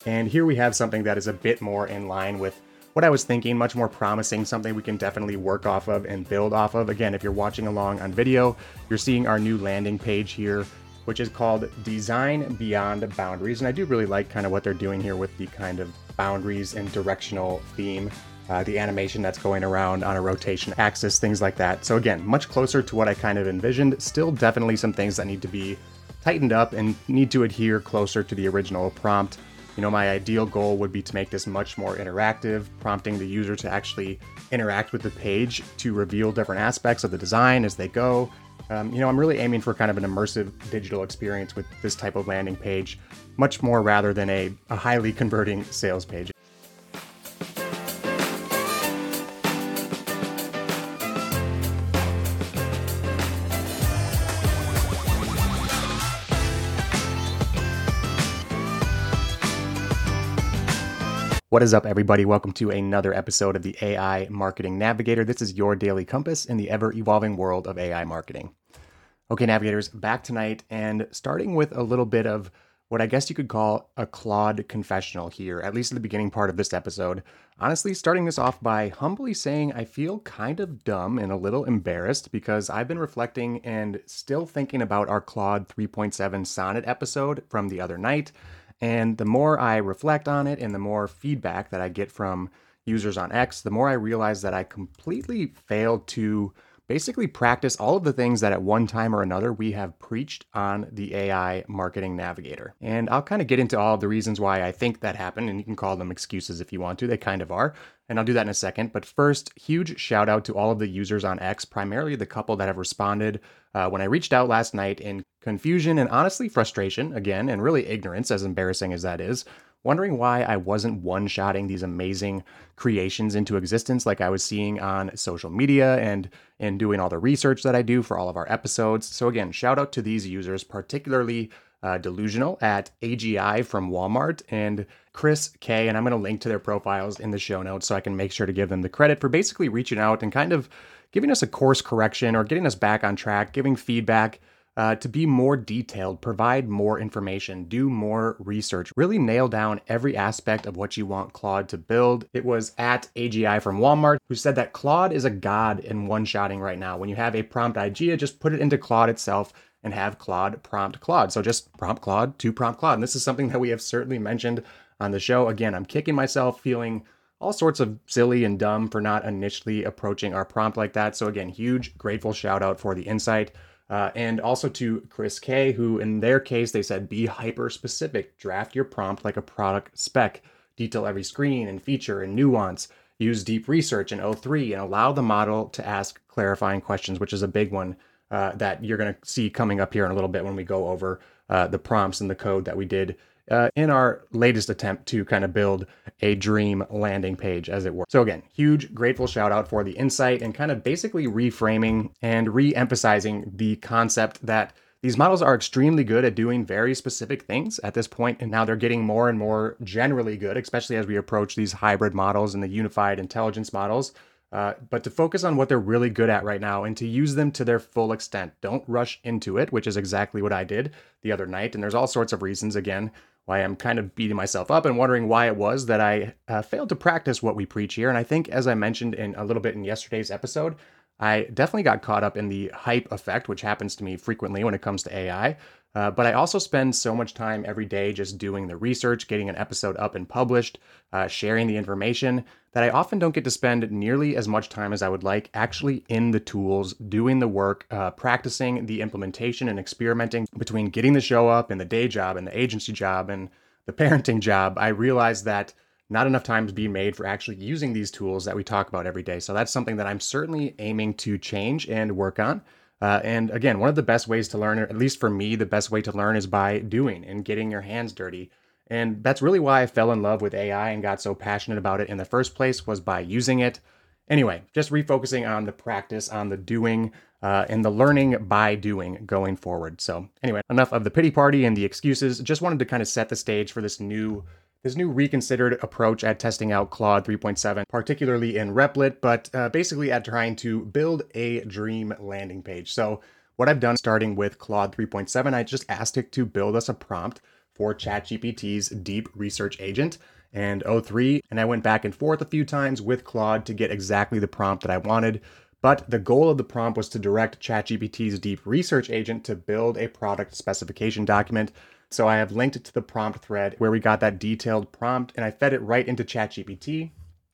And here we have something that is a bit more in line with what I was thinking, much more promising, something we can definitely work off of and build off of. Again, if you're watching along on video, you're seeing our new landing page here, which is called Design Beyond Boundaries. And I do really like kind of what they're doing here with the kind of boundaries and directional theme. The animation that's going around on a rotation axis, things like that. So again, much closer to what I kind of envisioned. Still definitely some things that need to be tightened up and need to adhere closer to the original prompt. You know, my ideal goal would be to make this much more interactive, prompting the user to actually interact with the page to reveal different aspects of the design as they go. I'm really aiming for kind of an immersive digital experience with this type of landing page, much more rather than a highly converting sales page. What is up, everybody? Welcome to another episode of the AI Marketing Navigator. This is your daily compass in the ever-evolving world of AI marketing. Okay, navigators, back tonight and starting with a little bit of what I guess you could call a Claude confessional here, at least at the beginning part of this episode. Honestly, starting this off by humbly saying I feel kind of dumb and a little embarrassed because I've been reflecting and still thinking about our Claude 3.7 Sonnet episode from the other night. And the more I reflect on it and the more feedback that I get from users on X, the more I realize that I completely failed to basically practice all of the things that at one time or another we have preached on the AI Marketing Navigator. And I'll kind of get into all of the reasons why I think that happened, and you can call them excuses if you want to. They kind of are. And I'll do that in a second. But first, huge shout out to all of the users on X, primarily the couple that have responded when I reached out last night in confusion and honestly frustration, again, and really ignorance, as embarrassing as that is, wondering why I wasn't one-shotting these amazing creations into existence like I was seeing on social media and doing all the research that I do for all of our episodes. So again, shout out to these users, particularly Delusional at AGI from Walmart and Chris K. And I'm going to link to their profiles in the show notes so I can make sure to give them the credit for basically reaching out and kind of giving us a course correction or getting us back on track, giving feedback to be more detailed, provide more information, do more research, really nail down every aspect of what you want Claude to build. It was at AGI from Walmart who said that Claude is a god in one-shotting right now. When you have a prompt idea, just put it into Claude itself and have Claude prompt Claude. So just prompt Claude to prompt Claude. And this is something that we have certainly mentioned on the show. Again, I'm kicking myself feeling all sorts of silly and dumb for not initially approaching our prompt like that. So again, huge, grateful shout out for the insight. And also to Chris K, who in their case, they said, be hyper specific, draft your prompt like a product spec, detail every screen and feature and nuance, use deep research in O3 and allow the model to ask clarifying questions, which is a big one that you're going to see coming up here in a little bit when we go over the prompts and the code that we did in our latest attempt to kind of build a dream landing page, as it were. So again, huge, grateful shout out for the insight and kind of basically reframing and re-emphasizing the concept that these models are extremely good at doing very specific things at this point, and now they're getting more and more generally good, especially as we approach these hybrid models and the unified intelligence models. But to focus on what they're really good at right now and to use them to their full extent. Don't rush into it, which is exactly what I did the other night. And there's all sorts of reasons, again, why I'm kind of beating myself up and wondering why it was that I failed to practice what we preach here. And I think, as I mentioned in a little bit in yesterday's episode, I definitely got caught up in the hype effect, which happens to me frequently when it comes to AI. But I also spend so much time every day just doing the research, getting an episode up and published, sharing the information, that I often don't get to spend nearly as much time as I would like actually in the tools, doing the work, practicing the implementation and experimenting between getting the show up and the day job and the agency job and the parenting job. I realized that not enough time is being made for actually using these tools that we talk about every day. So that's something that I'm certainly aiming to change and work on. And again, one of the best ways to learn, or at least for me, the best way to learn is by doing and getting your hands dirty. And that's really why I fell in love with AI and got so passionate about it in the first place, was by using it. Anyway, just refocusing on the practice, on the doing, and the learning by doing going forward. So anyway, enough of the pity party and the excuses. Just wanted to kind of set the stage for this new reconsidered approach at testing out Claude 3.7, particularly in Replit, but basically at trying to build a dream landing page. So what I've done starting with Claude 3.7, I just asked it to build us a prompt for ChatGPT's deep research agent and O3, and I went back and forth a few times with Claude to get exactly the prompt that I wanted. But the goal of the prompt was to direct ChatGPT's deep research agent to build a product specification document. So I have linked to the prompt thread where we got that detailed prompt, and I fed it right into ChatGPT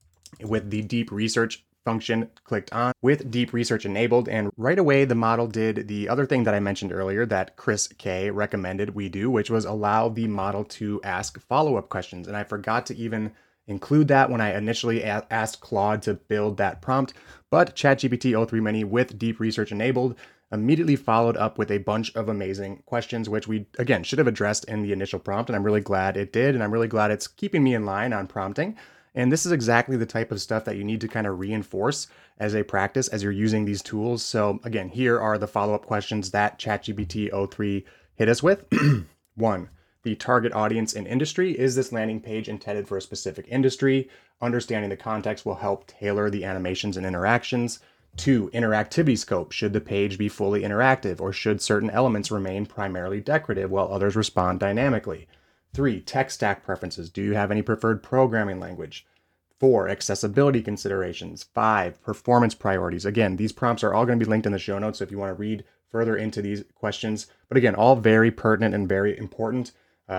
with the deep research function clicked on with deep research enabled. And right away, the model did the other thing that I mentioned earlier that Chris K recommended we do, which was allow the model to ask follow-up questions. And I forgot to even include that when I initially asked Claude to build that prompt. But ChatGPT o3 Mini with deep research enabled immediately followed up with a bunch of amazing questions, which we, again, should have addressed in the initial prompt. And I'm really glad it did. And I'm really glad it's keeping me in line on prompting. And this is exactly the type of stuff that you need to kind of reinforce as a practice as you're using these tools. So again, here are the follow-up questions that ChatGPT o3 hit us with. 1, the target audience and industry. Is this landing page intended for a specific industry? Understanding the context will help tailor the animations and interactions. 2, interactivity scope. Should the page be fully interactive, or should certain elements remain primarily decorative while others respond dynamically? 3, tech stack preferences. Do you have any preferred programming language? 4, accessibility considerations. 5, performance priorities. Again, these prompts are all going to be linked in the show notes, so if you want to read further into these questions. But again, all very pertinent and very important.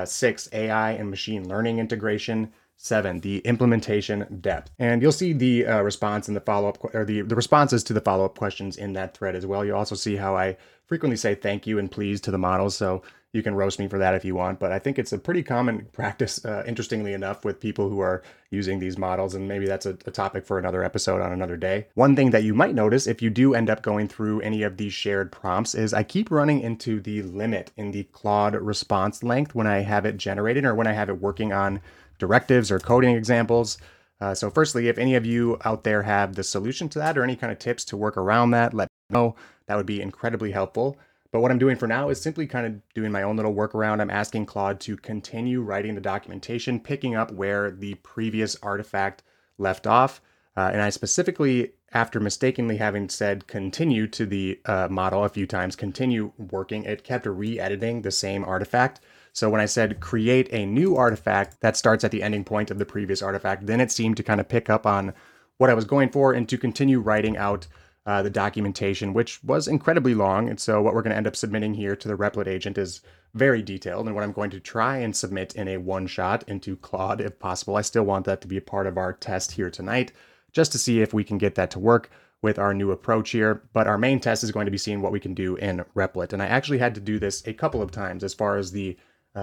6, AI and machine learning integration. 7, the implementation depth. And you'll see the response and the follow-up, or the responses to the follow-up questions in that thread as well. You'll also see how I frequently say thank you and please to the models. So you can roast me for that if you want, but I think it's a pretty common practice, interestingly enough, with people who are using these models, and maybe that's a topic for another episode on another day. One thing that you might notice if you do end up going through any of these shared prompts is I keep running into the limit in the Claude response length when I have it generated or when I have it working on directives or coding examples. So firstly, if any of you out there have the solution to that or any kind of tips to work around that, let me know. That would be incredibly helpful. But what I'm doing for now is simply kind of doing my own little workaround. I'm asking Claude to continue writing the documentation, picking up where the previous artifact left off. And I specifically, after mistakenly having said continue to the model a few times, continue working, it kept re-editing the same artifact. So when I said create a new artifact that starts at the ending point of the previous artifact, then it seemed to kind of pick up on what I was going for and to continue writing out the documentation, which was incredibly long. And so what we're going to end up submitting here to the Replit agent is very detailed, and what I'm going to try and submit in a one-shot into Claude if possible. I still want that to be a part of our test here tonight, just to see if we can get that to work with our new approach here. But our main test is going to be seeing what we can do in Replit. And I actually had to do this a couple of times as far as the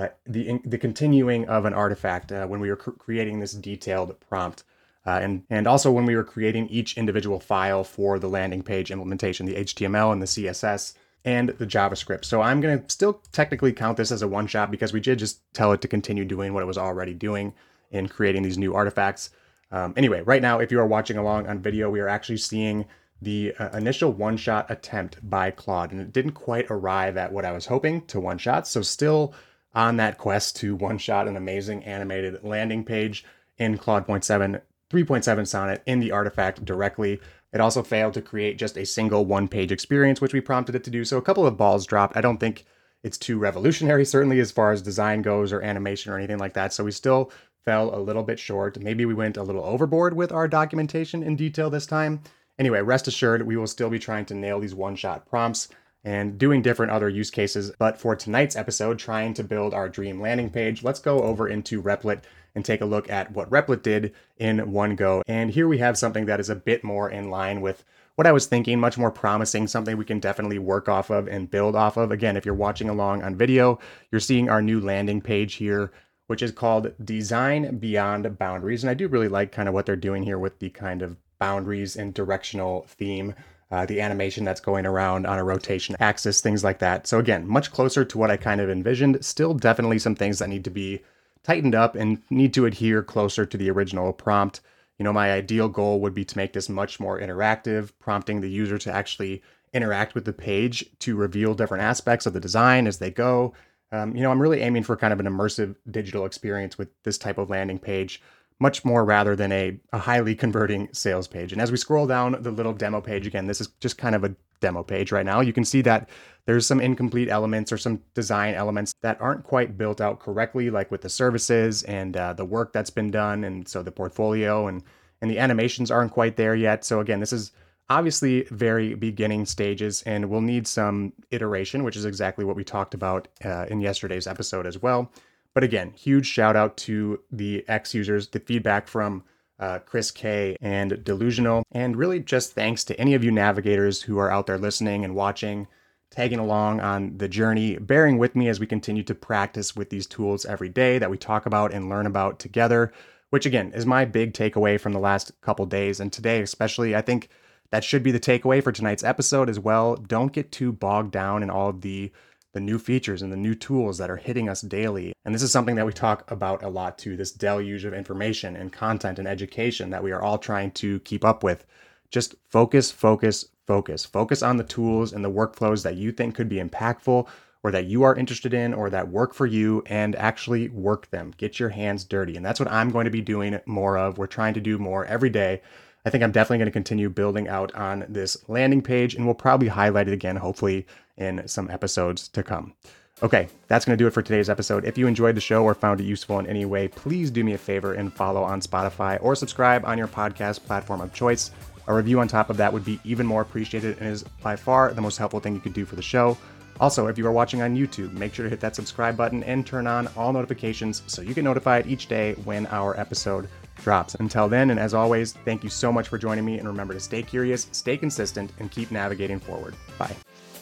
continuing of an artifact when we were creating this detailed prompt. And also when we were creating each individual file for the landing page implementation, the HTML and the CSS and the JavaScript. So I'm going to still technically count this as a one-shot because we did just tell it to continue doing what it was already doing in creating these new artifacts. Anyway, right now, if you are watching along on video, we are actually seeing the initial one-shot attempt by Claude, and it didn't quite arrive at what I was hoping to one-shot. So still on that quest to one-shot an amazing animated landing page in Claude 3.7 Sonnet in the artifact directly. It also failed to create just a single one-page experience, which we prompted it to do. So a couple of balls dropped. I don't think it's too revolutionary, certainly as far as design goes or animation or anything like that. So we still fell a little bit short. Maybe we went a little overboard with our documentation in detail this time. Anyway, rest assured, we will still be trying to nail these one-shot prompts and doing different other use cases. But for tonight's episode, trying to build our dream landing page, let's go over into Replit and take a look at what Replit did in one go. And here we have something that is a bit more in line with what I was thinking, much more promising, something we can definitely work off of and build off of. Again, if you're watching along on video, you're seeing our new landing page here, which is called Design Beyond Boundaries. And I do really like kind of what they're doing here with the kind of boundaries and directional theme. The animation that's going around on a rotation axis, things like that. So again, much closer to what I kind of envisioned. Still definitely some things that need to be tightened up and need to adhere closer to the original prompt. You know, my ideal goal would be to make this much more interactive, prompting the user to actually interact with the page to reveal different aspects of the design as they go. I'm really aiming for kind of an immersive digital experience with this type of landing page, much more rather than a highly converting sales page. And as we scroll down the little demo page, again, this is just kind of a demo page right now, you can see that there's some incomplete elements or some design elements that aren't quite built out correctly, like with the services and the work that's been done. And so the portfolio and the animations aren't quite there yet. So again, this is obviously very beginning stages and we'll need some iteration, which is exactly what we talked about in yesterday's episode as well. But again, huge shout out to the X users, the feedback from Chris K and Delusional, and really just thanks to any of you navigators who are out there listening and watching, tagging along on the journey, bearing with me as we continue to practice with these tools every day that we talk about and learn about together, which again is my big takeaway from the last couple days. And today especially, I think that should be the takeaway for tonight's episode as well. Don't get too bogged down in all of the new features and the new tools that are hitting us daily. And this is something that we talk about a lot too, this deluge of information and content and education that we are all trying to keep up with. Just focus on the tools and the workflows that you think could be impactful or that you are interested in or that work for you, and actually work them. Get your hands dirty. And that's what I'm going to be doing more of. We're trying to do more every day. I think I'm definitely going to continue building out on this landing page, and we'll probably highlight it again, hopefully in some episodes to come. Okay, that's going to do it for today's episode. If you enjoyed the show or found it useful in any way, please do me a favor and follow on Spotify or subscribe on your podcast platform of choice. A review on top of that would be even more appreciated and is by far the most helpful thing you could do for the show. Also, if you are watching on YouTube, make sure to hit that subscribe button and turn on all notifications so you get notified each day when our episode drops. Until then, and as always, thank you so much for joining me, and remember to stay curious, stay consistent, and keep navigating forward. Bye.